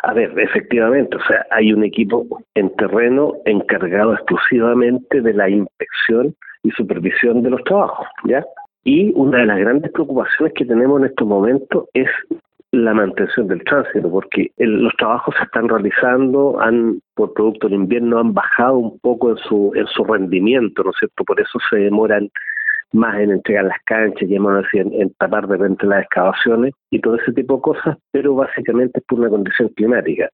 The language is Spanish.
A ver, efectivamente, o sea, hay un equipo en terreno encargado exclusivamente de la inspección y supervisión de los trabajos, ¿ya? Y una de las grandes preocupaciones que tenemos en estos momentos es la mantención del tránsito, porque los trabajos se están realizando, por producto del invierno, han bajado un poco en su rendimiento, ¿no es cierto? Por eso se demoran más en entregar las canchas, en tapar de repente las excavaciones y todo ese tipo de cosas, pero básicamente es por una condición climática.